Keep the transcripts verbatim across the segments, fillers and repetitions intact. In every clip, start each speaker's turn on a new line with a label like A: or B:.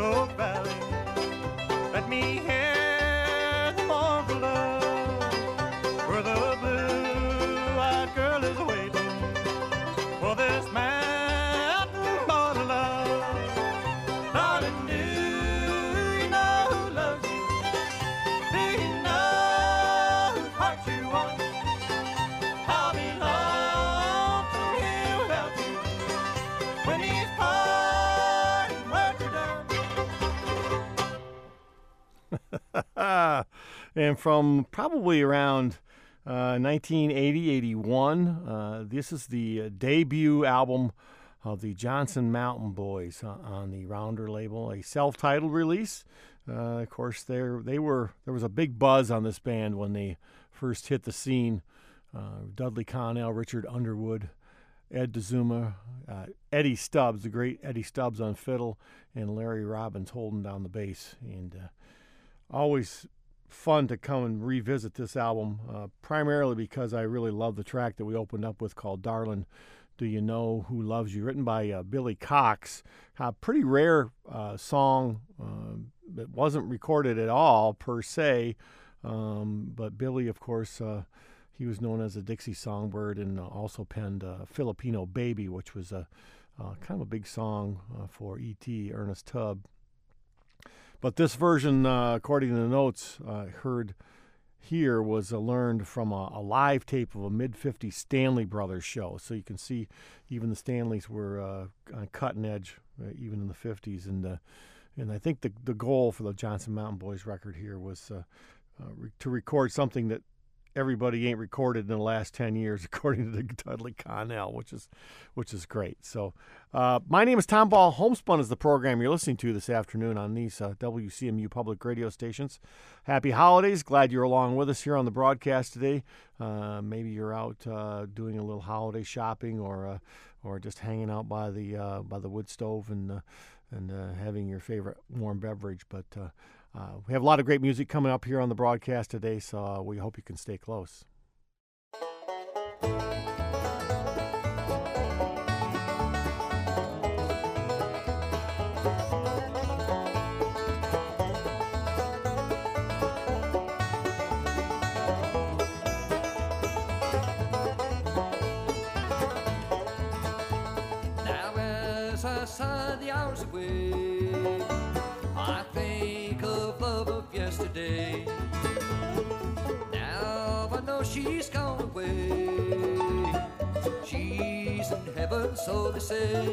A: Oak Valley. Let me hear the mournful love where the blue-eyed girl is waiting for this mountain boy to love. Darling, do you know who loves you? Do you know whose heart you want? I'll be lonesome here without you when these parting words are done. And from probably around uh, nineteen eighty, eighty-one, uh, this is the uh, debut album of the Johnson Mountain Boys uh, on the Rounder label, a self-titled release. Uh, of course, there they were. There was a big buzz on this band when they first hit the scene. Uh, Dudley Connell, Richard Underwood, Ed DeZuma, uh, Eddie Stubbs, the great Eddie Stubbs on fiddle, and Larry Robbins holding down the bass. And uh, always fun to come and revisit this album, uh, primarily because I really love the track that we opened up with called Darlin', Do You Know Who Loves You, written by uh, Billy Cox. A pretty rare uh, song uh, that wasn't recorded at all, per se, um, but Billy, of course, uh, he was known as a Dixie Songbird and uh, also penned uh, Filipino Baby, which was a uh, kind of a big song uh, for E T, Ernest Tubb. But this version, uh, according to the notes uh, heard here, was uh, learned from a, a live tape of a mid-fifties Stanley Brothers show. So you can see even the Stanleys were uh, on cutting edge, uh, even in the fifties. And uh, and I think the the goal for the Johnson Mountain Boys record here was uh, uh, re- to record something that everybody ain't recorded in the last ten years, according to Dudley Connell, which is which is great. So uh, my name is Tom Ball. Homespun is the program you're listening to this afternoon on these uh, W C M U public radio stations. Happy holidays. Glad you're along with us here on the broadcast today. Uh, maybe you're out uh, doing a little holiday shopping or uh, or just hanging out by the uh, by the wood stove and, uh, and uh, having your favorite warm beverage. But uh, Uh, we have a lot of great music coming up here on the broadcast today, so uh, we hope you can stay close.
B: Now as I sigh the hours away, I think of love of yesterday. Now I know she's gone away. She's in heaven, so they say.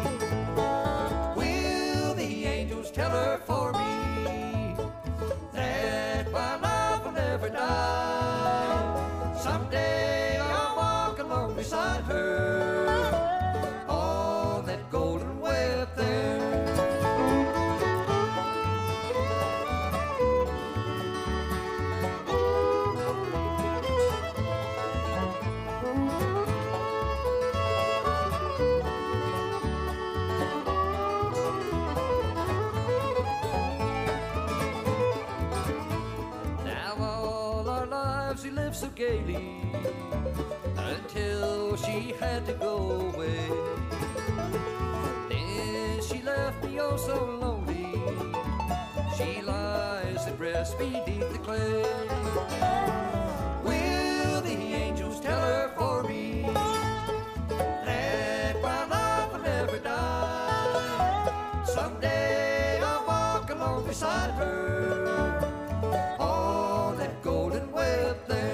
B: Will the angels tell her for me that my love will never die? Someday I'll walk along beside her on that golden way up there. He lived so gaily until she had to go away. Then she left me oh so lonely. She lies at rest beneath the clay. Will the angels tell her for me that my love will never die? Someday I'll walk along beside her on that golden way up there.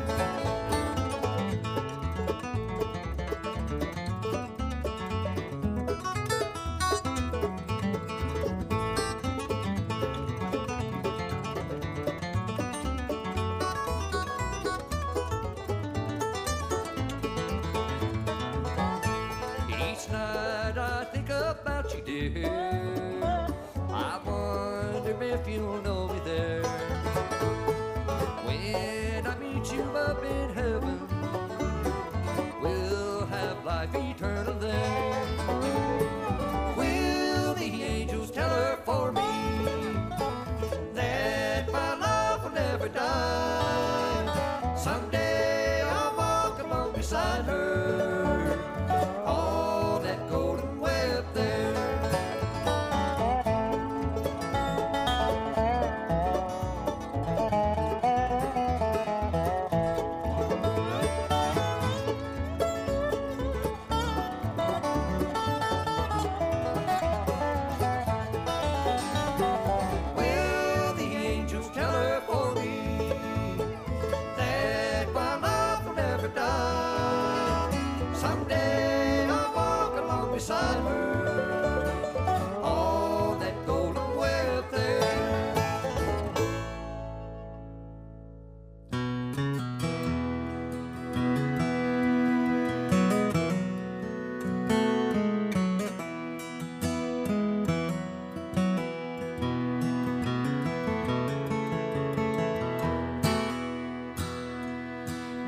B: Each night I think about you, dear. I wonder if you'll know me there. When I meet you up in heaven, we'll have life eternal there. Will the angels tell her for me that my love will never die? Someday I'll walk along beside her on that golden way up there.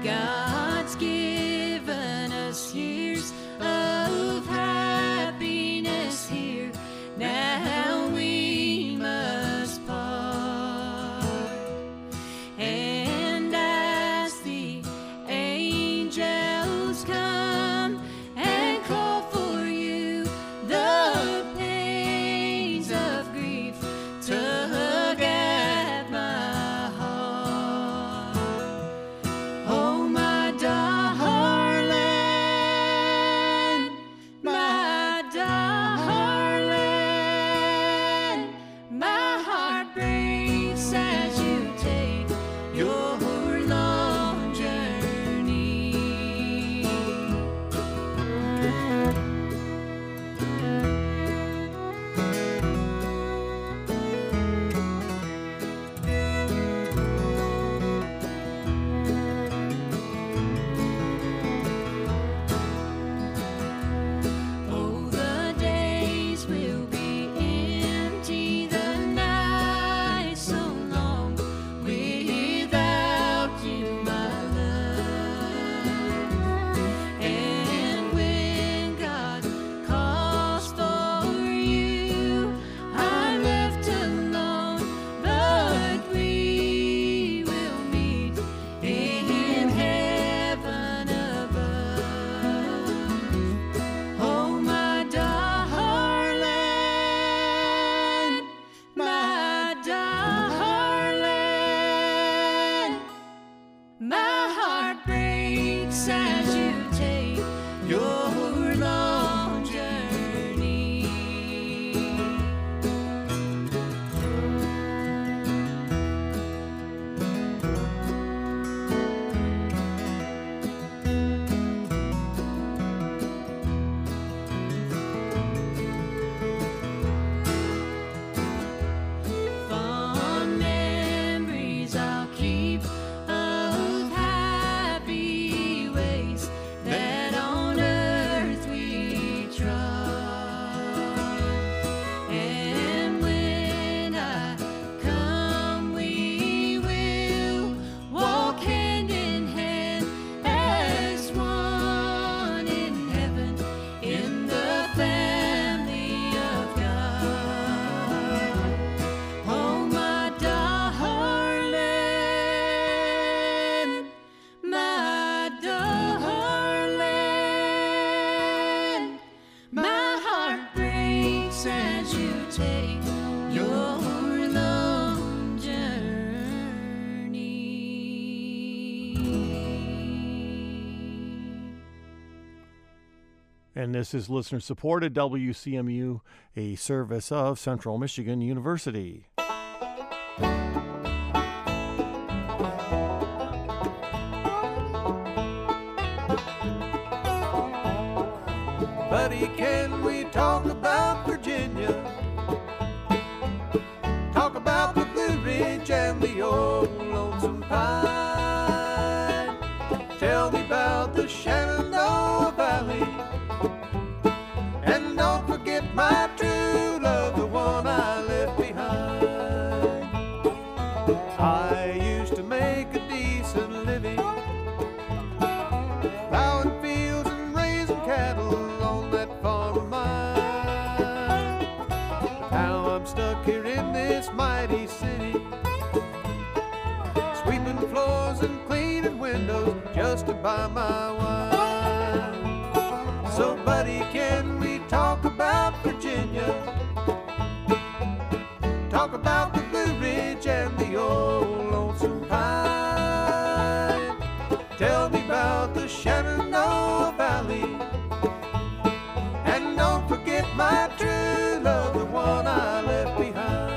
C: God's given us years of happiness here. Now we must part. And as the angels come and call for you, the pains of grief tug at my heart. Oh, my darling, my darling, my heart breaks as you take your long journey. Oh, the days will be empty, the night so long without you, my love. And when God calls for you, I'm left alone, but we will meet in heaven above. Oh, my darling, my darling, my heart breaks as you take your long journey. Fond memories I'll keep of happy ways that on earth we trod. And when I come, we will walk hand in hand as one in heaven in the family of God. Oh, my darling, my darling, my heart breaks as you take your long journey.
A: And this is listener supported W C M U, a service of Central Michigan University.
B: Buddy, can we talk about Virginia? Talk about the Blue Ridge and the old Lonesome Pine. Tell me about the Shenandoah Valley. And don't forget my true love, the one I left behind. I used to make a decent living plowing fields and raising cattle on that farm of mine. Now I'm stuck here in this mighty city, sweeping floors and cleaning windows just to buy my wine. So buddy, can we talk about Virginia? Talk about the Blue Ridge and the old Lonesome Pine. Tell me about the Shenandoah Valley. And don't forget my true love, the one I left behind.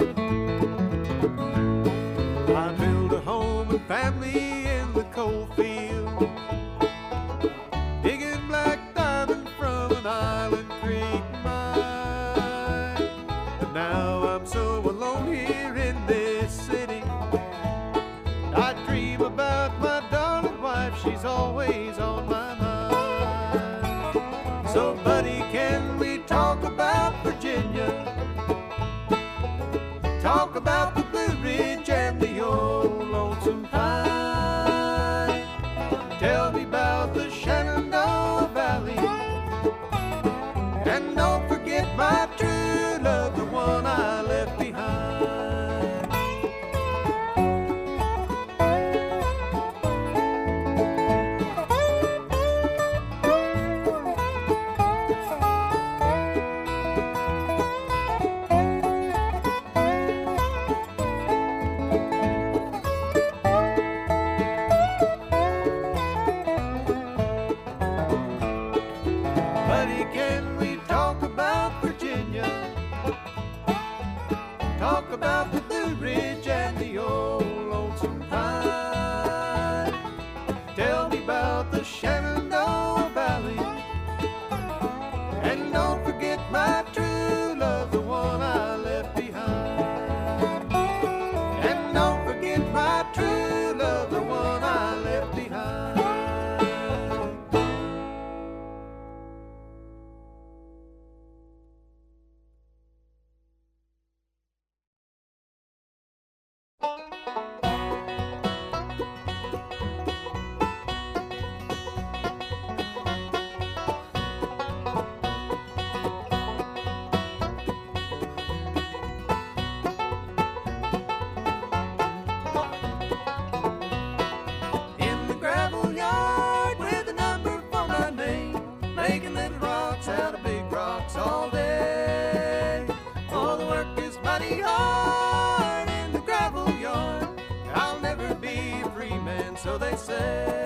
B: I built a home and family in the coal field. So buddy, can we talk about Virginia? Talk about the Blue Ridge and the old Lonesome Pine. Tell me about the Shenandoah Valley. And don't forget my true love, the one I left behind. Buddy, can we talk about Virginia? Talk about the Blue Ridge and the old Lonesome Pine. Tell me about the Shenandoah Valley. And don't forget my true love, the one I left behind. And don't forget my true love, the one I left behind. In the gravel yard with a number for my name, making little rocks out of big rocks all day. Oh, the work is mighty hard in the gravel yard. I'll never be a free man, so they say.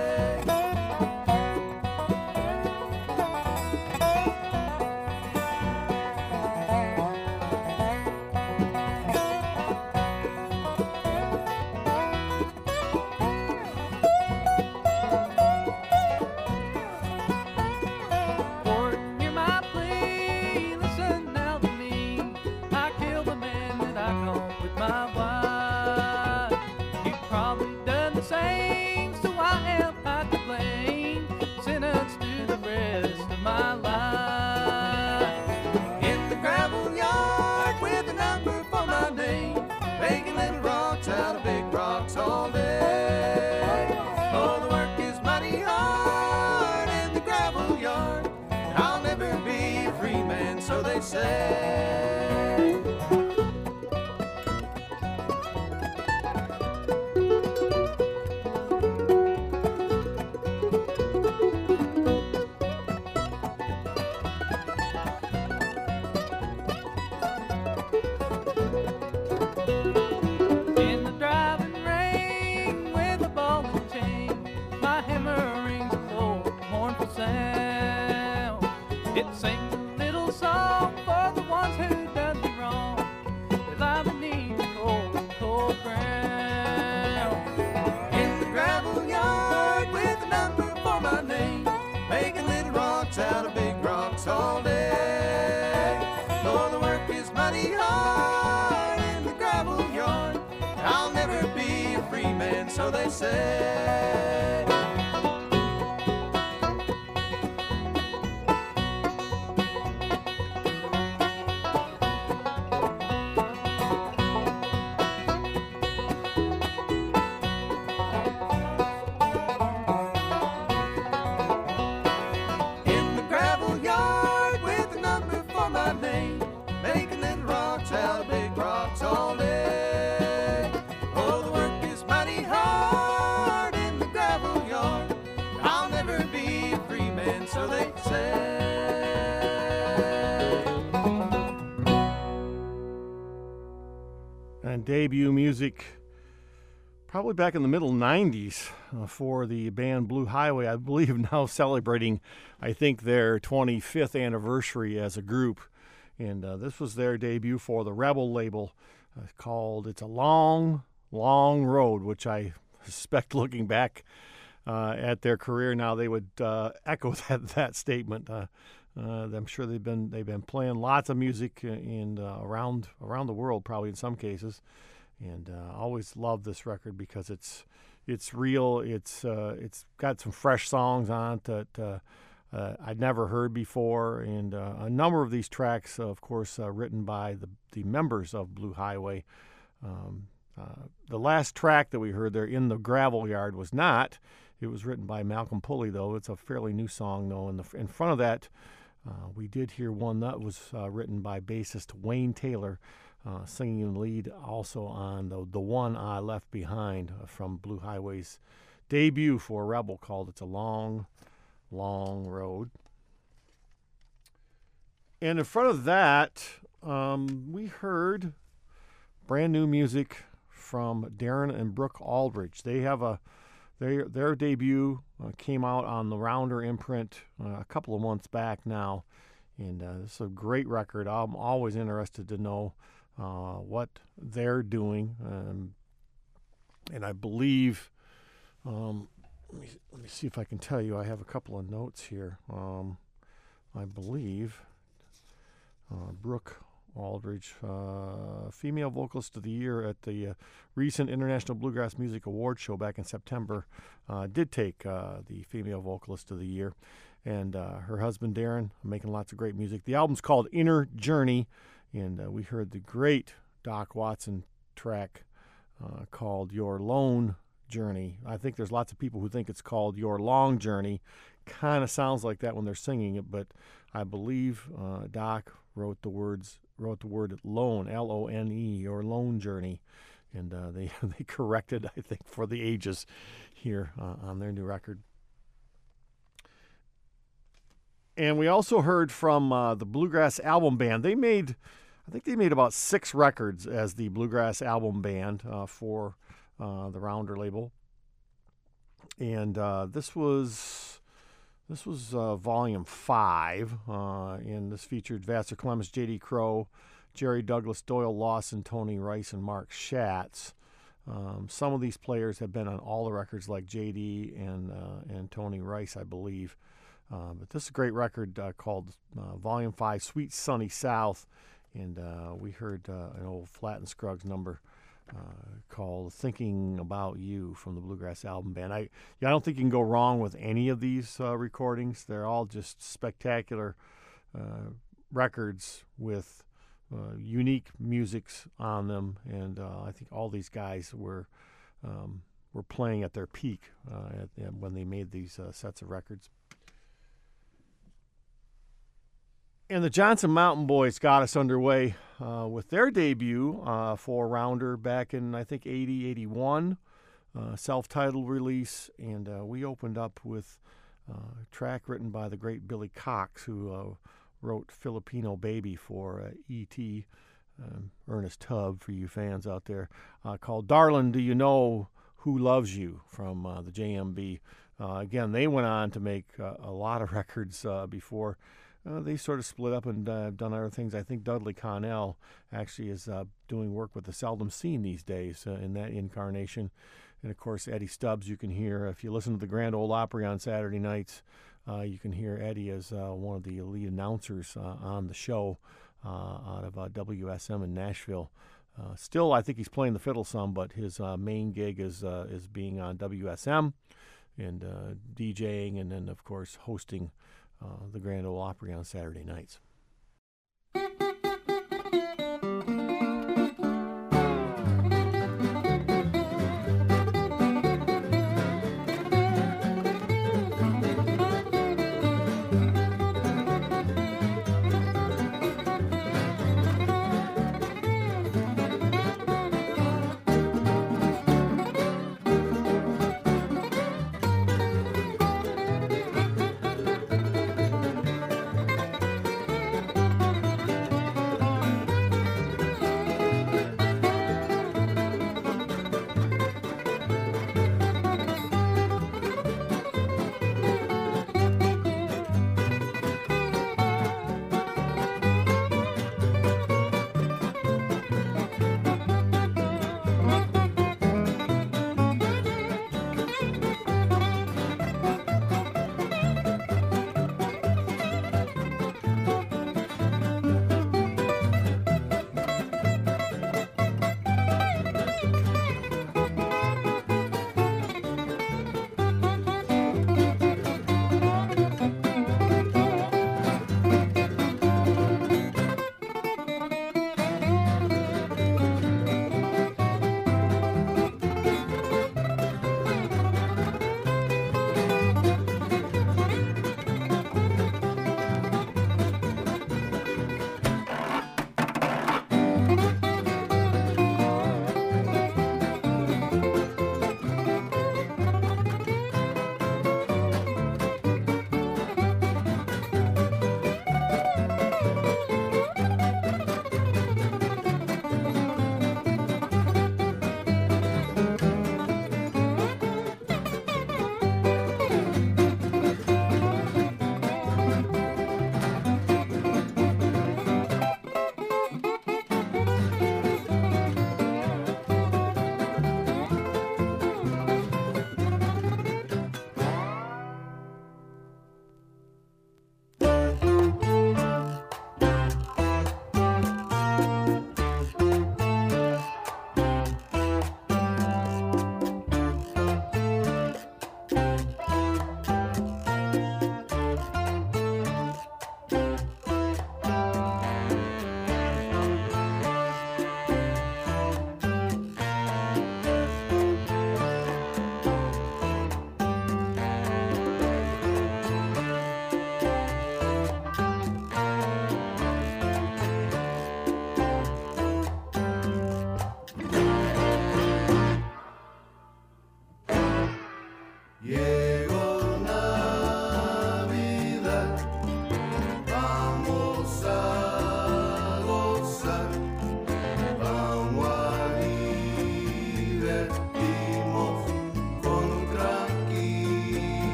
B: Lord, hear my plea, listen now to me. I killed a man that I caught with my wife. You've probably done the same, so I am not to blame. Sentenced to the rest of my life. In the gravel yard with a number for my name, making little rocks out of big rocks all day. Oh, the work is mighty hard in the gravel yard. I'll never be a free man, so they say. In the driving rain with a ball and chain, my hammer rings a cold, mournful sound. It sings a little song for the ones who done me wrong. They lie beneath the cold, cold ground. In the gravel yard with a number for my name, making little rocks out of big rocks all day. Though the work is mighty hard in the gravel yard, I'll never be a free man, so they say. In the gravel yard with a number for my name, making little rocks out of big rocks all day. Oh, the work is mighty hard in the gravel yard. I'll never be a free man, so they say.
A: And debut music probably back in the middle nineties uh, for the band Blue Highway. I believe now celebrating, I think, their twenty-fifth anniversary as a group. And uh, this was their debut for the Rebel label uh, called It's a Long, Long Road, which I suspect looking back uh, at their career now they would uh, echo that, that statement. Uh, uh, I'm sure they've been they've been playing lots of music in uh, around around the world, probably in some cases. And uh, I always love this record because it's it's real. It's uh, it's got some fresh songs on it that uh, uh, I'd never heard before. And uh, a number of these tracks, of course, uh, written by the, the members of Blue Highway. Um, uh, the last track that we heard there, In the Gravel Yard, was not. It was written by Malcolm Pulley, though. It's a fairly new song, though. In, the, in front of that, uh, we did hear one that was uh, written by bassist Wayne Taylor, uh, singing the lead also on the, the One I Left Behind uh, from Blue Highway's debut for Rebel, called It's a Long, Long Road. And in front of that, um, we heard brand new music from Darren and Brooke Aldridge. They have a their their debut uh, came out on the Rounder imprint uh, a couple of months back now, and uh, this is a great record. I'm always interested to know uh, what they're doing, um, and I believe. Um, let me let me see if I can tell you. I have a couple of notes here. Um, I believe uh, Brooke Aldridge, uh, Female Vocalist of the Year at the uh, recent International Bluegrass Music Awards show back in September, uh, did take uh, the Female Vocalist of the Year. And uh, her husband, Darren, making lots of great music. The album's called Inner Journey, and uh, we heard the great Doc Watson track uh, called Your Lone Journey. I think there's lots of people who think it's called Your Long Journey. Kind of sounds like that when they're singing it, but I believe uh, Doc wrote the words wrote the word lone, L O N E, Your Lone Journey, and uh, they they corrected, I think, for the ages here uh, on their new record. And we also heard from uh, the Bluegrass Album Band. They made, I think they made about six records as the Bluegrass Album Band uh, for uh, the Rounder label, and uh, this was. This was uh, volume five, uh, and this featured Vassar Clemens, J D. Crowe, Jerry Douglas, Doyle Lawson, Tony Rice, and Mark Schatz. Um, some of these players have been on all the records, like J D and uh, and Tony Rice, I believe. Uh, but this is a great record uh, called uh, Volume five, Sweet Sunny South, and uh, we heard uh, an old Flatt and Scruggs number Uh, called Thinking About You from the Bluegrass Album Band. I yeah, I don't think you can go wrong with any of these uh, recordings. They're all just spectacular uh, records with uh, unique musics on them, and uh, I think all these guys were um, were playing at their peak uh, at, at when they made these uh, sets of records. And the Johnson Mountain Boys got us underway uh, with their debut uh, for Rounder back in, I think, eighty, eighty-one, uh, self-titled release. And uh, we opened up with uh, a track written by the great Billy Cox, who uh, wrote Filipino Baby for uh, E T, um, Ernest Tubb, for you fans out there, uh, called Darlin', Do You Know Who Loves You from uh, the J M B. Uh, again, they went on to make uh, a lot of records uh, before. Uh, they sort of split up and uh, done other things. I think Dudley Connell actually is uh, doing work with the Seldom Seen these days uh, in that incarnation. And, of course, Eddie Stubbs, you can hear, if you listen to the Grand Ole Opry on Saturday nights, uh, you can hear Eddie as uh, one of the lead announcers uh, on the show uh, out of uh, W S M in Nashville. Uh, still, I think he's playing the fiddle some, but his uh, main gig is, uh, is being on W S M and uh, DJing and then, of course, hosting Uh, the Grand Ole Opry on Saturday nights.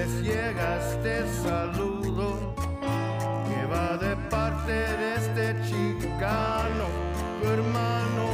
D: les llega este saludo que va de parte de este chicano, tu hermano.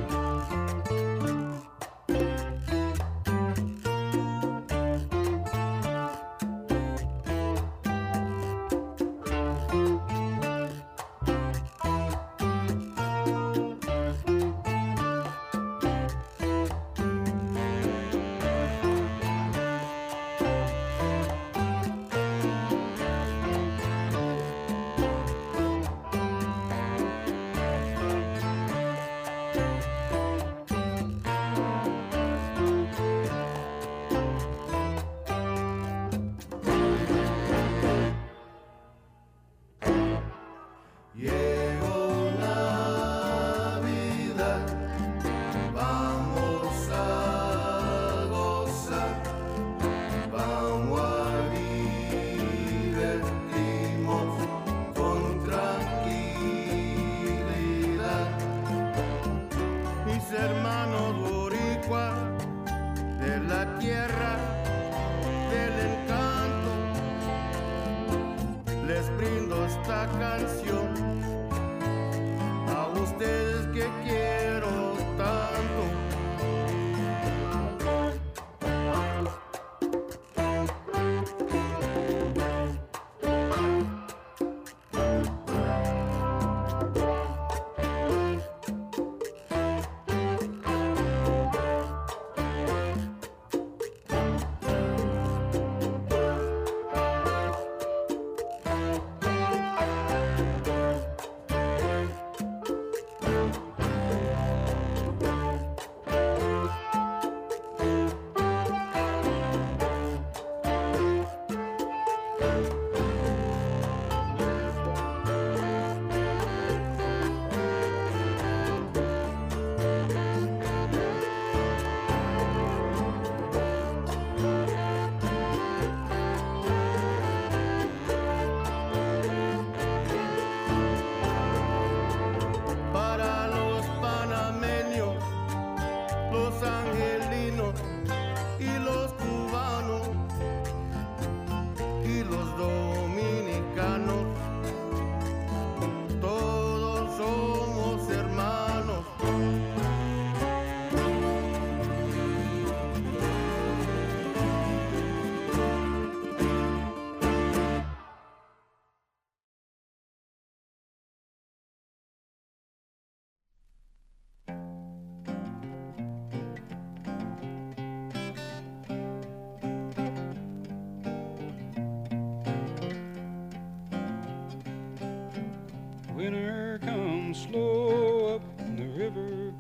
E: Winter comes slow up the river,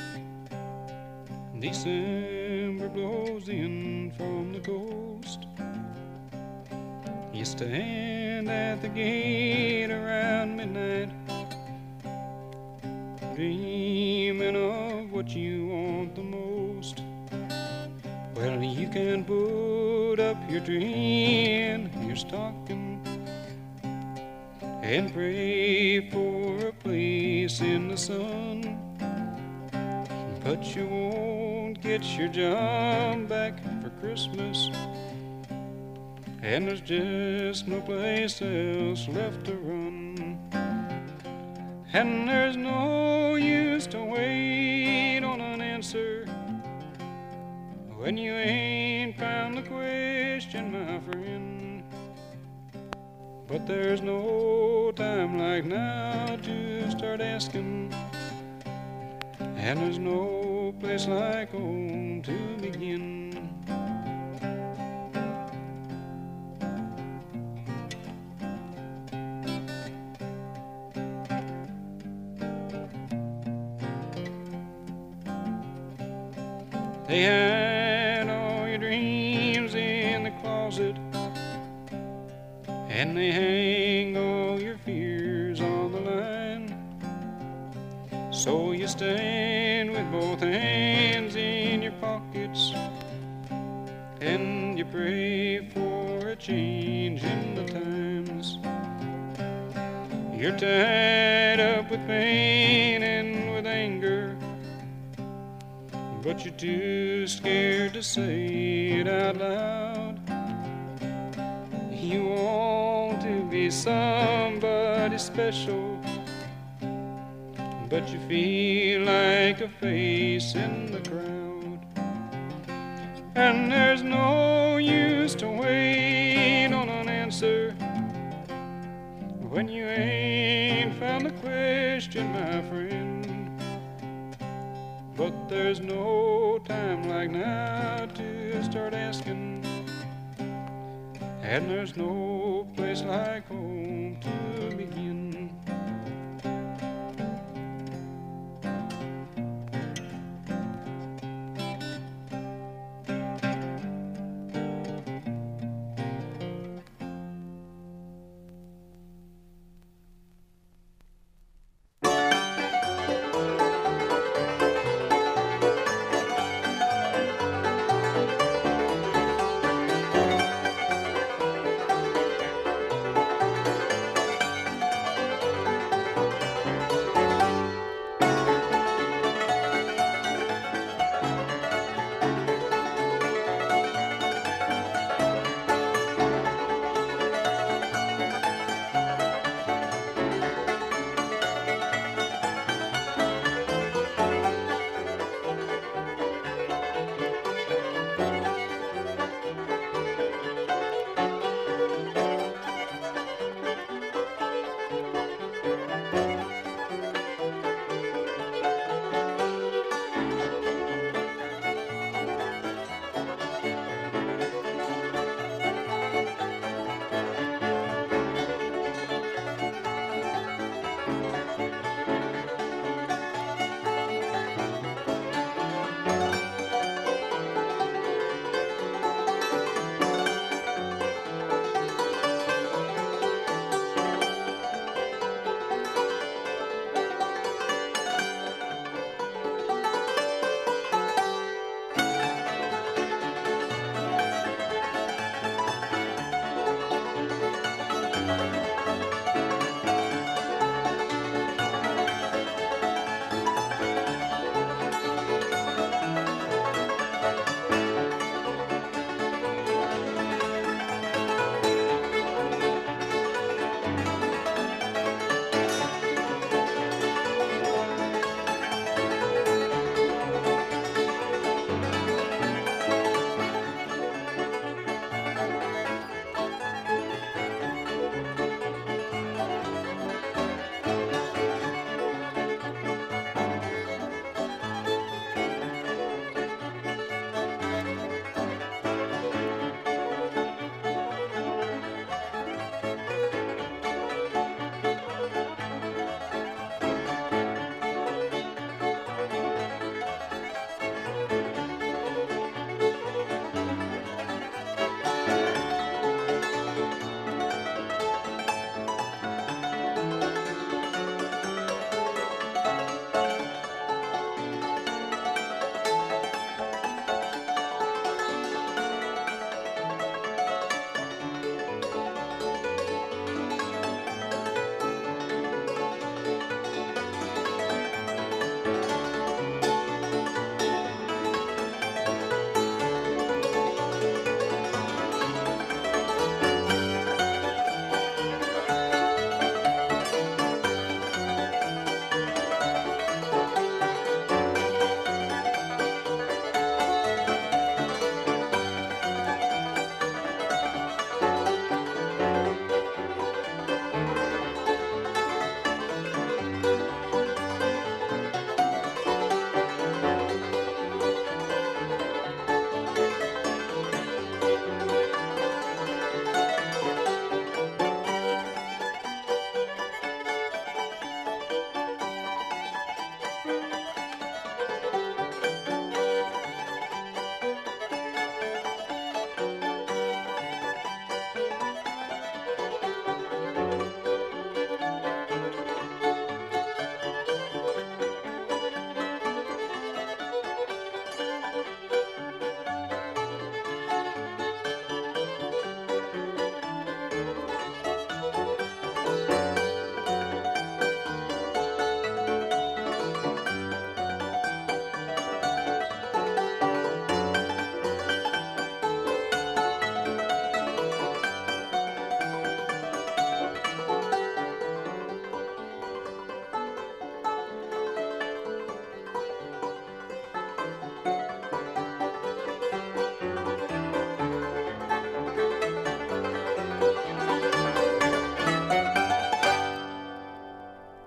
E: December blows in from the coast. You stand at the gate around midnight, dreaming of what you want the most. Well, you can put up your tree and your stocking and pray for a place in the sun, but you won't get your job back for Christmas, and there's just no place else left to run. And there's no use to wait on an answer when you ain't found the question, my friend. But there's no time like now to start asking, and there's no place like home to begin. They had all your dreams in the closet, and they hang all your fears on the line. So you stand with both hands in your pockets, and you pray for a change in the times. You're tied up with pain and with anger, but you're too scared to say it out loud. be somebody special, but you feel like a face in the crowd. And there's no use to wait on an answer when you ain't found the question, my friend. But there's no time like now to start asking, and there's no place like home to begin.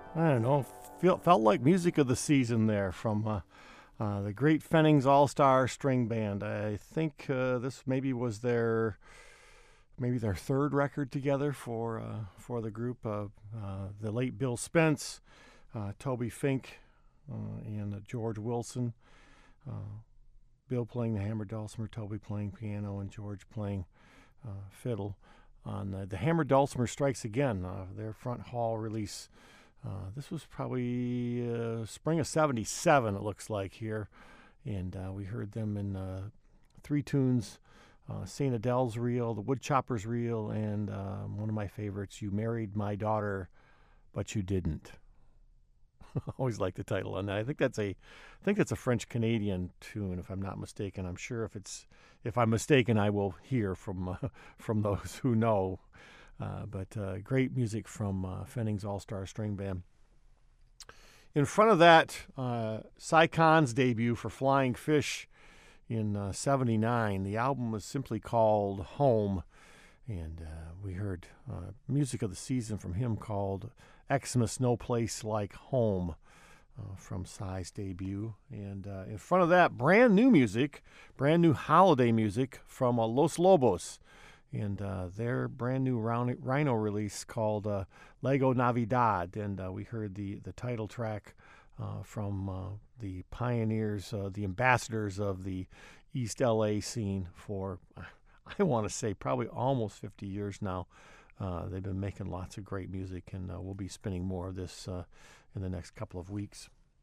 A: I don't know, feel, felt like music of the season there from uh, uh, the great Fennings All-Star String Band. I think uh, this maybe was their maybe their third record together for uh, for the group. Uh, uh, the late Bill Spence, uh, Toby Fink, uh, and uh, George Wilson. Uh, Bill playing the hammered dulcimer, Toby playing piano, and George playing uh, fiddle. On uh, the Hammered Dulcimer Strikes Again, uh, their front hall release. Uh, this was probably uh, spring of seventy-seven, it looks like here. And uh, we heard them in uh, three tunes, uh, Saint Adele's Reel, The Woodchopper's Reel, and uh, one of my favorites, You Married My Daughter, But You Didn't. Always like the title on that. I think that's a, I think that's a French-Canadian tune, if I'm not mistaken. I'm sure if it's, if I'm mistaken, I will hear from uh, from those who know. Uh, but uh, great music from uh, Fennings All-Star String Band. In front of that, uh, Cy Khan's debut for Flying Fish in uh, seventy-nine. The album was simply called Home, and uh, we heard uh, music of the season from him called Xmas No Place Like Home uh, from Cy's debut. And uh, in front of that, brand new music, brand new holiday music from uh, Los Lobos, and uh, their brand new Rhino release called uh, Lego Navidad. And uh, we heard the, the title track uh, from uh, the pioneers, uh, the ambassadors of the East L A scene for, I want to say, probably almost fifty years now. Uh, they've been making lots of great music, and uh, we'll be spinning more of this uh, in the next couple of weeks.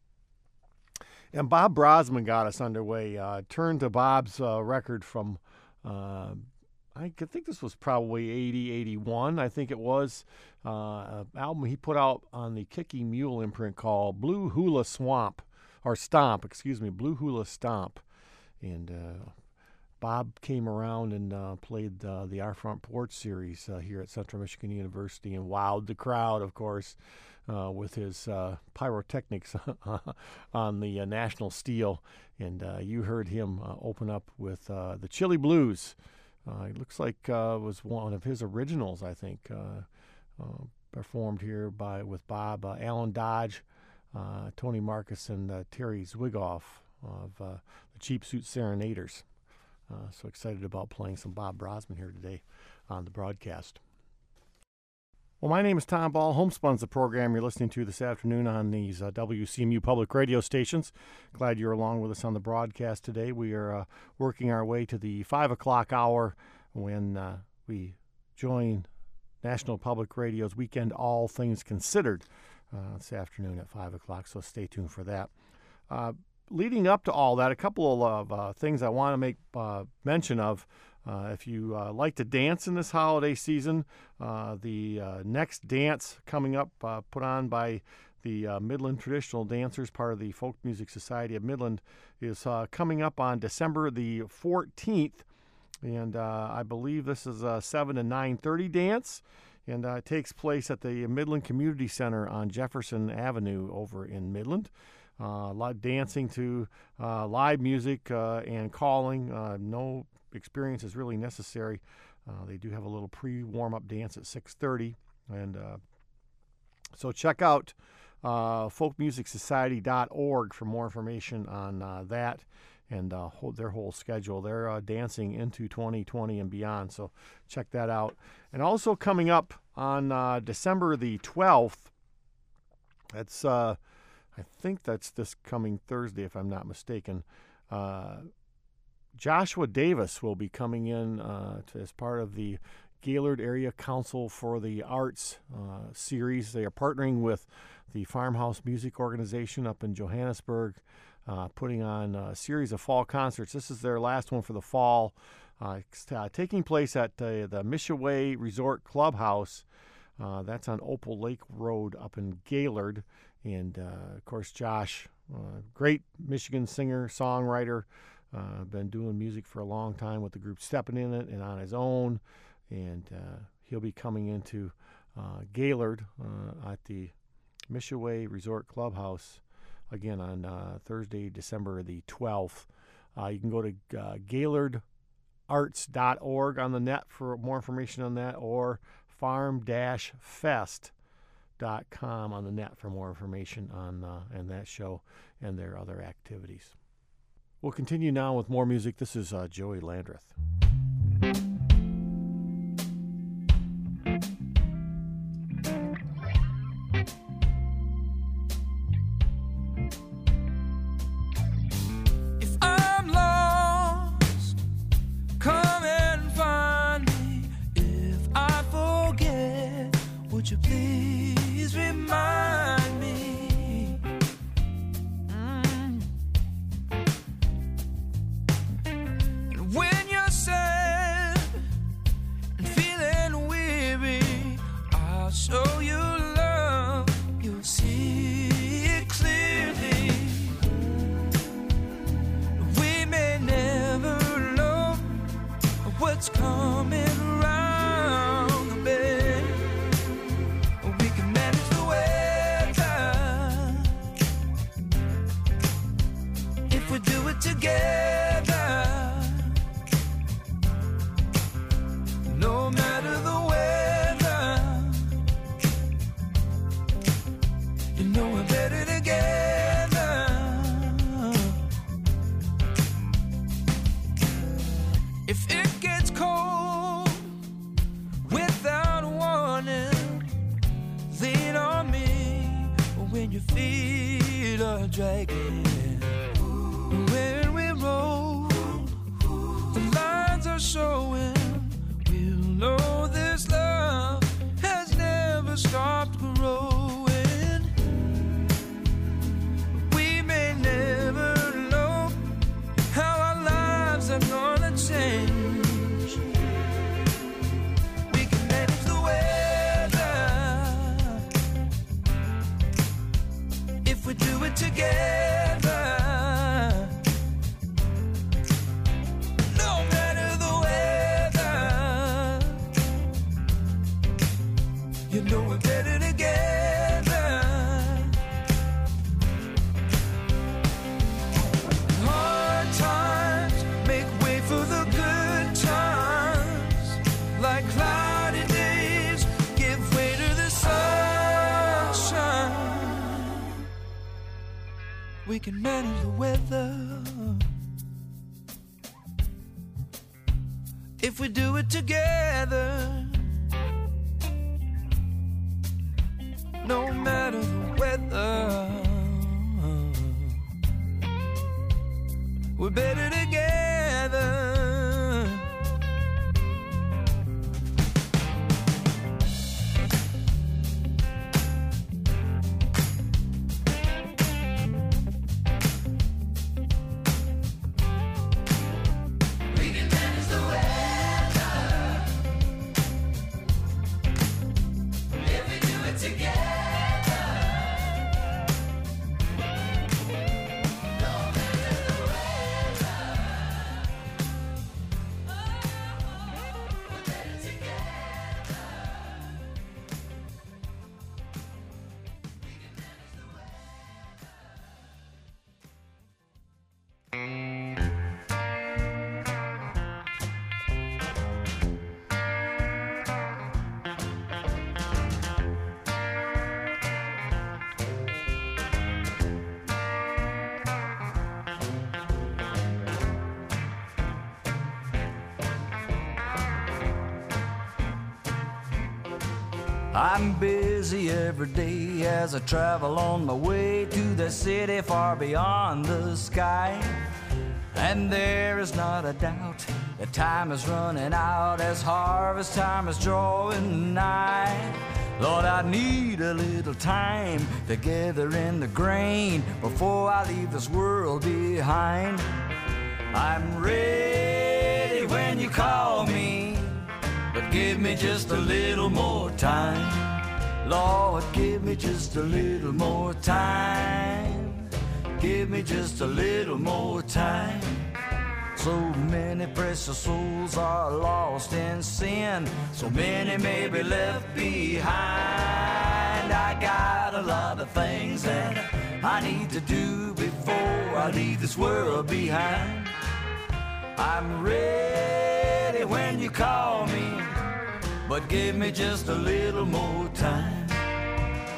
A: And Bob Brosman got us underway. Uh, turned to Bob's uh, record from, uh, I think this was probably eighty, eighty-one, I think it was, uh, an album he put out on the Kicking Mule imprint called Blue Hula Swamp, or Stomp, excuse me, Blue Hula Stomp. And uh, Bob came around and uh, played uh, the Our Front Porch series uh, here at Central Michigan University and wowed the crowd, of course, uh, with his uh, pyrotechnics on the uh, National Steel. And uh, you heard him uh, open up with uh, the Chili Blues. Uh, it looks like uh, was one of his originals, I think, uh, uh, performed here by with Bob, uh, Alan Dodge, uh, Tony Marcus, and uh, Terry Zwigoff of uh, the Cheap Suit Serenaders. Uh, so excited about playing some Bob Brosman here today on the broadcast. Well, my name is Tom Ball. Homespun's the program you're listening to this afternoon on these uh, W C M U public radio stations. Glad you're along with us on the broadcast today. We are uh, working our way to the five o'clock hour when uh, we join National Public Radio's Weekend All Things Considered uh, this afternoon at five o'clock, so stay tuned for that. Uh, Leading up to all that, a couple of uh, things I want to make uh, mention of. Uh, if you uh, like to dance in this holiday season, uh, the uh, next dance coming up, uh, put on by the uh, Midland Traditional Dancers, part of the Folk Music Society of Midland, is uh, coming up on December the fourteenth. And uh, I believe this is a seven to nine thirty dance. And uh, it takes place at the Midland Community Center on Jefferson Avenue over in Midland. Uh, a lot of dancing to uh, live music uh, and calling. Uh, no experience is really necessary. Uh, they do have a little pre-warm-up dance at six thirty. And uh, so check out uh, folk music society dot org for more information on uh, that and uh, whole, their whole schedule. They're uh, dancing into twenty twenty and beyond, so check that out. And also coming up on uh, December the twelfth, that's... Uh, I think that's this coming Thursday, if I'm not mistaken. Uh, Joshua Davis will be coming in uh, to, as part of the Gaylord Area Council for the Arts uh, series. They are partnering with the Farmhouse Music Organization up in Johannesburg, uh, putting on a series of fall concerts. This is their last one for the fall. Uh, it's uh, taking place at uh, the Mishaway Resort Clubhouse. Uh, that's on Opal Lake Road up in Gaylord. And, uh, of course, Josh, uh, great Michigan singer, songwriter, uh, been doing music for a long time with the group Stepping In It and on his own. And uh, he'll be coming into uh, Gaylord uh, at the Mishaway Resort Clubhouse, again, on uh, Thursday, December the twelfth. Uh, you can go to uh, Gaylord Arts dot org on the net for more information on that, or farm dash fest dot com on the net for more information on uh, and that show and their other activities. We'll continue now with more music. This is uh, Joey Landreth.
F: If I'm lost, come and find me. If I forget, would you please remind me? Mm. And when you're sad and feeling weary, I'll show you love. You'll see it clearly. We may never know what's coming around the bend. We can manage the weather if we do it together. No matter the weather, you know we're better together. If it gets cold without warning, lean on me when your feet are dragging. When we roll, the lines are showing. We'll know this love has never stopped growing. We may never know how our lives are gonna change. We can manage the weather if we do it together. No matter the weather, you know we're better together. Hard times make way for the good times. Like cloudy days give way to the sunshine. We can manage the weather if we do it together. No matter the weather, we're better together. We can manage the weather if we do it together.
G: I'm busy every day as I travel on my way to the city far beyond the sky. And there is not a doubt that time is running out as harvest time is drawing nigh. Lord, I need a little time to gather in the grain before I leave this world behind. I'm ready when you call me, but give me just a little more time. Lord, give me just a little more time. Give me just a little more time. So many precious souls are lost in sin. So many may be left behind. I got a lot of things that I need to do before I leave this world behind. I'm ready when you call me, but give me just a little more time.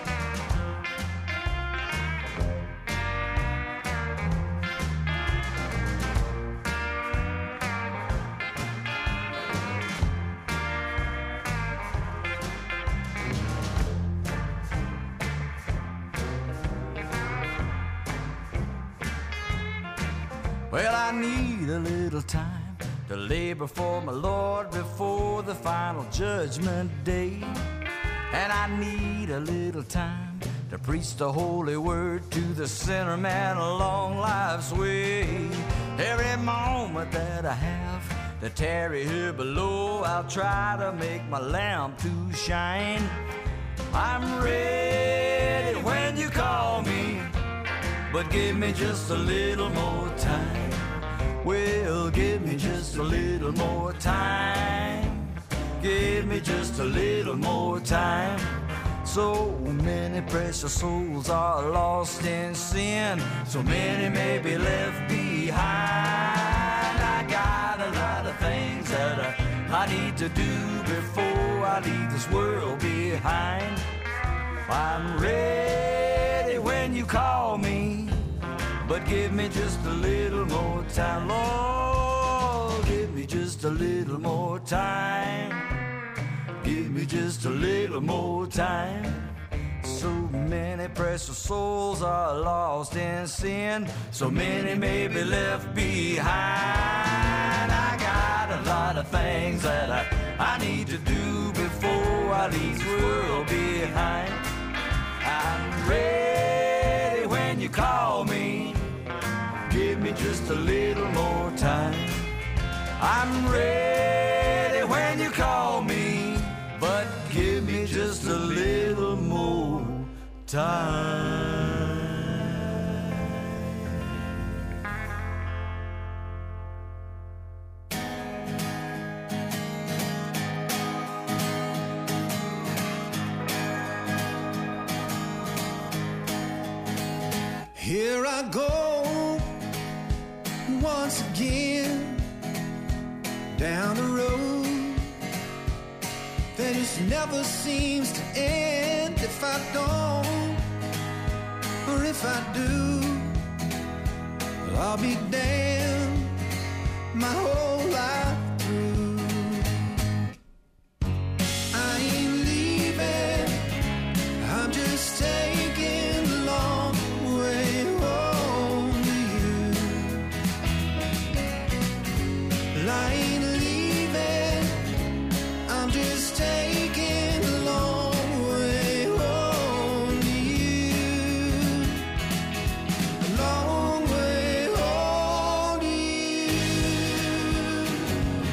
G: Well, I need a little time to lay before my Lord before the final judgment day. And I need a little time to preach the holy word to the sinner man along life's way. Every moment that I have to tarry here below, I'll try to make my lamp to shine. I'm ready when you call me, but give me just a little more time. Well, give me just a little more time. Give me just a little more time. So many precious souls are lost in sin. So many may be left behind. I got a lot of things that I, I need to do before I leave this world behind. I'm ready when you call me, but give me just a little more time. Lord, give me just a little more time. Give me just a little more time. So many precious souls are lost in sin. So many may be left behind. I got a lot of things that I, I need to do before I leave this world behind. I'm ready when you call me. Give me just a little more time. I'm ready when you call me, but give me just a little more time.
H: Here I go once again down the road that just never seems to end. If I don't, or if I do, well, I'll be damned my whole life through. I ain't leaving, I'm just taking the long way home to you. Well, I ain't leaving, I'm just taking the long way home to you. A long way home to you.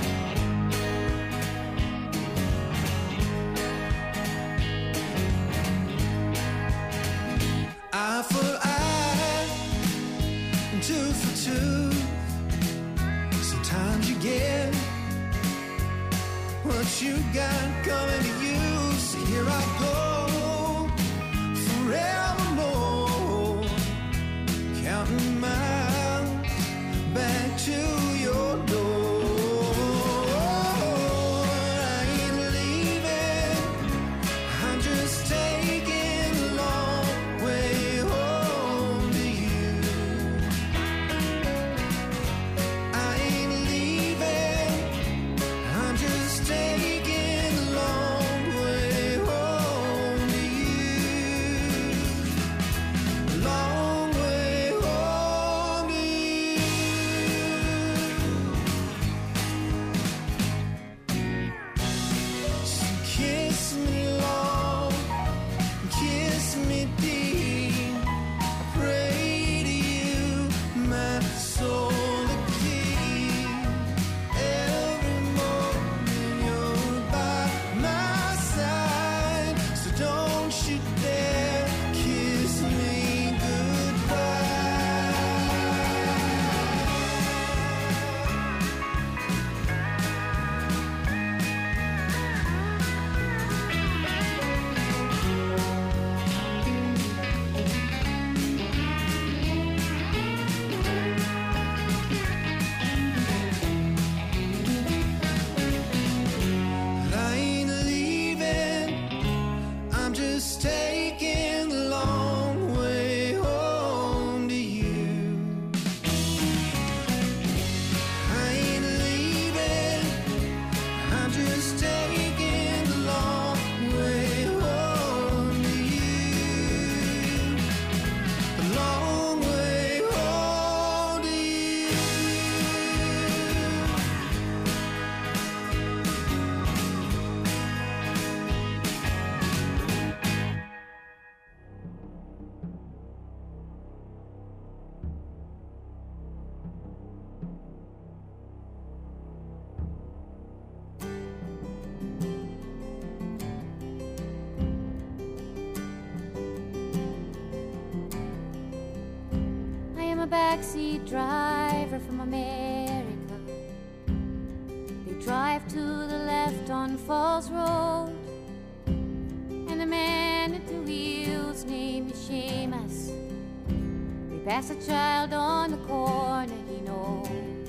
C: a backseat driver from America. They drive to the left on Falls Road, and the man at the wheel's name is Seamus. They pass a child on the corner he knows,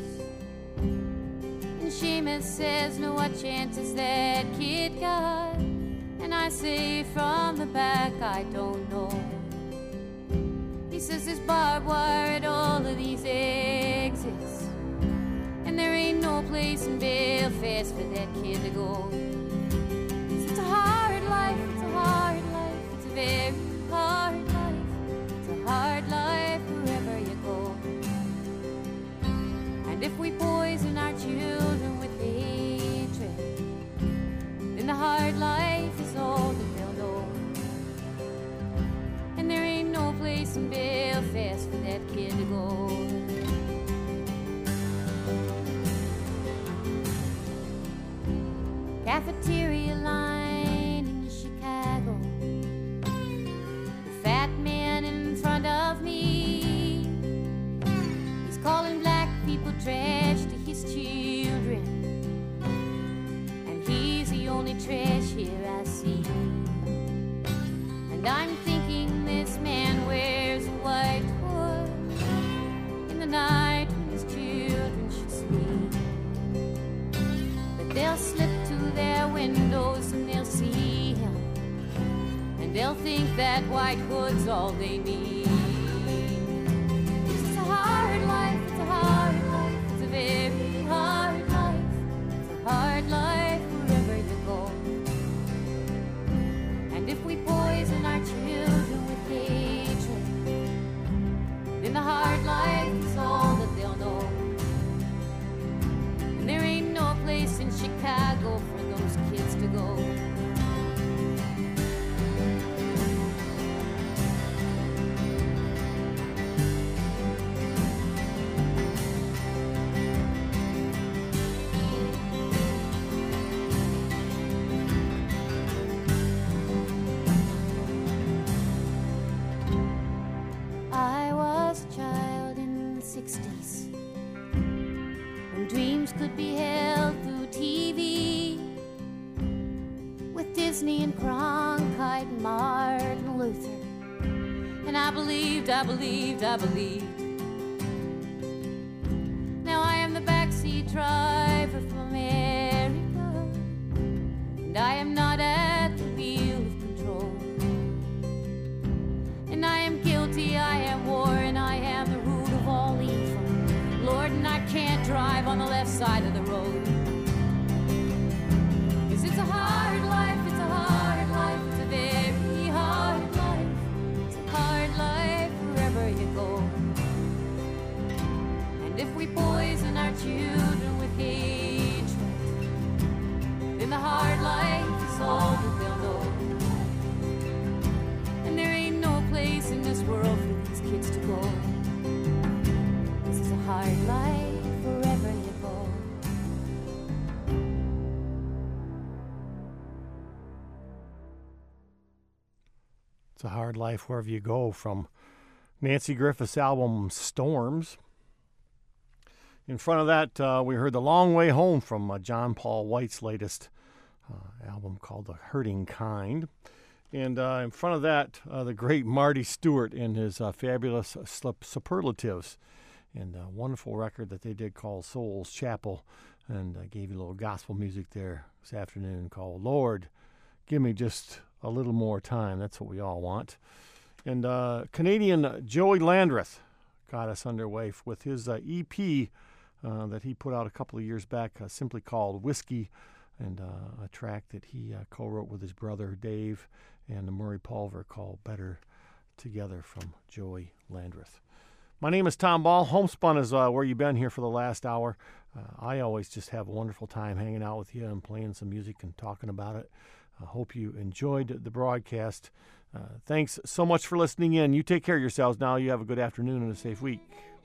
C: and Seamus says, "No, what chance has that kid got?" And I say from the back, "I don't know." He says there's barbed wire at all of these exits, and there ain't no place in Belfast for that kid to go. It's a hard life, it's a hard life, it's a very hard life. It's a hard life wherever you go. And if we poison our children with hatred, then the hard life is all that they'll know. And there ain't no place in Belfast for that kid to go. Cafeteria line in Chicago, the fat man in front of me, he's calling black people trash to his children, and he's the only trash here I see. And I'm thinking this man wears a white hood in the night when his children should sleep. But they'll slip to their windows and they'll see him, and they'll think that white hood's all they need. It's a hard life, it's a hard life, it's a very hard life. It's a hard life wherever you go. And if we poison our children with hatred, then the hard life is all that they'll know. And there ain't no place in Chicago for those kids to go. I was a child in the sixties, when dreams could be held through T V, with Disney and Cronkite and Martin Luther. And I believed, I believed, I believed. Now I am the backseat driver from America, and I am not at the wheel of control. And I am guilty, I am war, and I am the root of all evil, Lord, and I can't drive on the left side of the road. 'Cause it's a hard life, it's a hard life, it's a very hard life. It's a hard life wherever you go. And if we poison our children with hatred, then the hard life is all that they'll know. And there ain't no place in this world for these kids to go. This is a hard life wherever you go.
A: It's a hard life wherever you go, from Nancy Griffith's album Storms. In front of that, uh, we heard The Long Way Home from uh, John Paul White's latest uh, album called The Hurting Kind. And uh, in front of that, uh, the great Marty Stewart and his uh, fabulous uh, Superlatives, and a wonderful record that they did called Soul's Chapel. And I gave you a little gospel music there this afternoon called Lord, Give Me Just a Little More Time. That's what we all want. And uh, Canadian Joey Landreth got us underway with his uh, E P uh, that he put out a couple of years back, uh, simply called Whiskey, and uh, a track that he uh, co-wrote with his brother Dave and Murray Pulver called Better Together from Joey Landreth. My name is Tom Ball. Homespun is uh, where you've been here for the last hour. Uh, I always just have a wonderful time hanging out with you and playing some music and talking about it. I hope you enjoyed the broadcast. Uh, thanks so much for listening in. You take care of yourselves now. You have a good afternoon and a safe week.